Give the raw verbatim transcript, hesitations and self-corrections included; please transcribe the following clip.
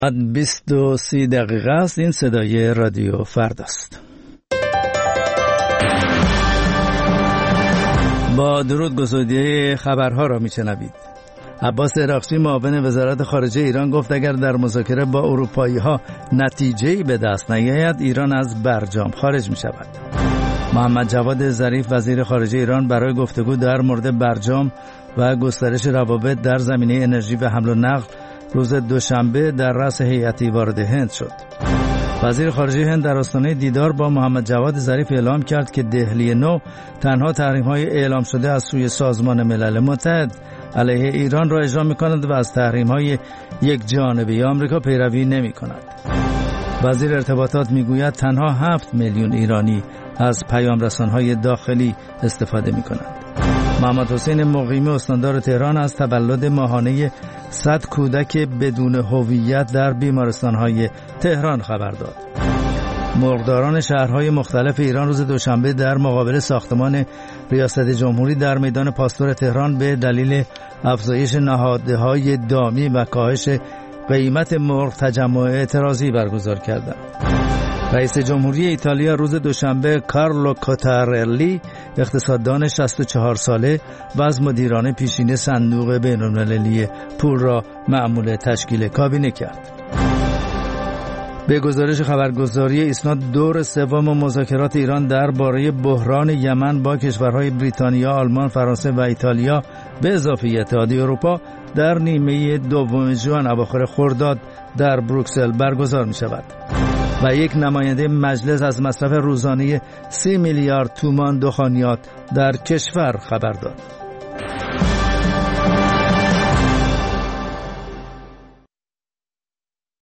بیست و سی دقیقه است. این صدای رادیو فرداست. با درود گزیده خبرها را میشنوید. عباس عراقچی معاون وزارت خارجه ایران گفت اگر در مذاکره با اروپایی ها نتیجه‌ای به دست نیاید ایران از برجام خارج می شود. محمد جواد ظریف وزیر خارجه ایران برای گفتگو در مورد برجام و گسترش روابط در زمینه انرژی و حمل و نقل روز دوشنبه در رأس هیئتی وارد هند شد. وزیر خارجه هند در آستانه دیدار با محمد جواد ظریف اعلام کرد که دهلی نو تنها تحریم‌های اعلام شده از سوی سازمان ملل متحد علیه ایران را اجرا می‌کند و از تحریم‌های یک جانبه آمریکا پیروی نمی‌کند. وزیر ارتباطات می‌گوید تنها هفت میلیون ایرانی از پیام‌رسان‌های داخلی استفاده می‌کنند. محمد حسین مقیمی استاندار تهران از تولد ماهانه صد کودک بدون هویت در بیمارستان‌های تهران خبر داد. مرغداران شهرهای مختلف ایران روز دوشنبه در مقابل ساختمان ریاست جمهوری در میدان پاستور تهران به دلیل افزایش نهادهای دامی و کاهش قیمت مرغ تجمع اعتراضی برگزار کردند. رئیس جمهوری ایتالیا روز دوشنبه کارلو کوتارلی اقتصاددان شصت و چهار ساله و از مدیران پیشین صندوق بین‌المللی پول را مأمور تشکیل کابینه کرد. به گزارش خبرگزاری ایسنا دور سوم مذاکرات ایران درباره بحران یمن با کشورهای بریتانیا، آلمان، فرانسه و ایتالیا به اضافه اتحادیه اروپا در نیمه دوم ژوئن اواخر خرداد در بروکسل برگزار می شود و یک نماینده مجلس از مصرف روزانه سی میلیارد تومان دخانیات در کشور خبر داد.